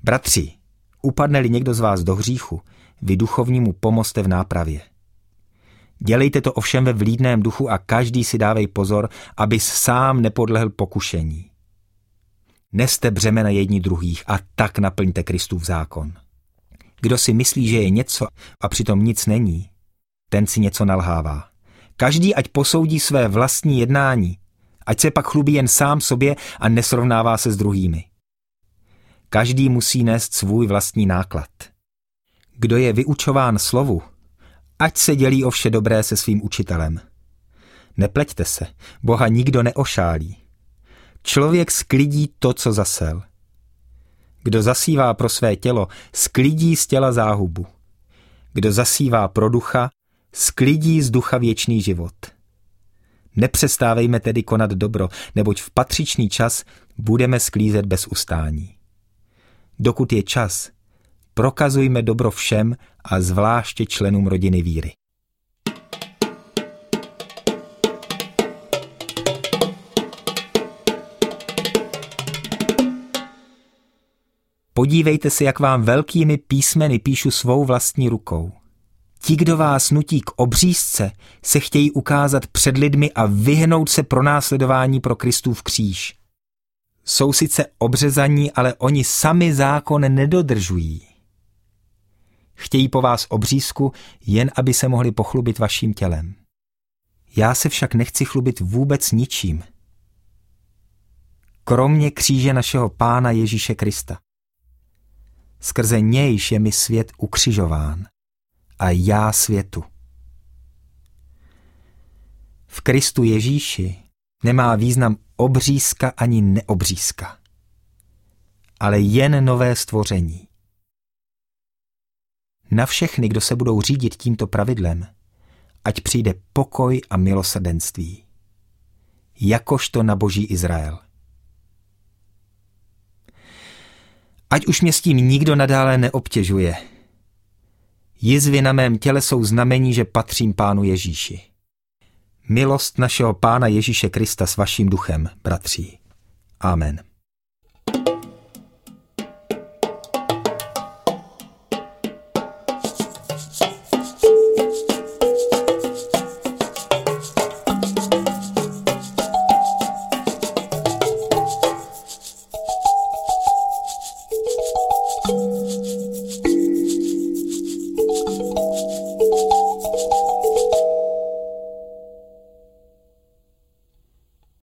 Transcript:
Bratři, upadne-li někdo z vás do hříchu, vy duchovnímu pomozte v nápravě. Dělejte to ovšem ve vlídném duchu a každý si dávej pozor, abys sám nepodlehl pokušení. Neste břemena jedni druhých a tak naplňte Kristův zákon. Kdo si myslí, že je něco a přitom nic není, ten si něco nalhává. Každý ať posoudí své vlastní jednání, ať se pak chlubí jen sám sobě a nesrovnává se s druhými. Každý musí nést svůj vlastní náklad. Kdo je vyučován slovu, ať se dělí o vše dobré se svým učitelem. Nepleťte se, Boha nikdo neošálí. Člověk sklidí to, co zasel. Kdo zasívá pro své tělo, sklidí z těla záhubu. Kdo zasívá pro ducha, sklidí z ducha věčný život. Nepřestávejme tedy konat dobro, neboť v patřičný čas budeme sklízet bez ustání. Dokud je čas, prokazujme dobro všem a zvláště členům rodiny víry. Podívejte se, jak vám velkými písmeny píšu svou vlastní rukou. Ti, kdo vás nutí k obřízce, se chtějí ukázat před lidmi a vyhnout se pronásledování pro Kristův kříž. Jsou sice obřezaní, ale oni sami zákon nedodržují. Chtějí po vás obřízku, jen aby se mohli pochlubit vaším tělem. Já se však nechci chlubit vůbec ničím. Kromě kříže našeho Pána Ježíše Krista. Skrze nějž je mi svět ukřižován a já světu. V Kristu Ježíši nemá význam obřízka ani neobřízka, ale jen nové stvoření. Na všechny, kdo se budou řídit tímto pravidlem, ať přijde pokoj a milosrdenství, jakožto na Boží Izrael. Ať už mě s tím nikdo nadále neobtěžuje. Jizvy na mém těle jsou znamení, že patřím Pánu Ježíši. Milost našeho Pána Ježíše Krista s vaším duchem, bratři. Amen.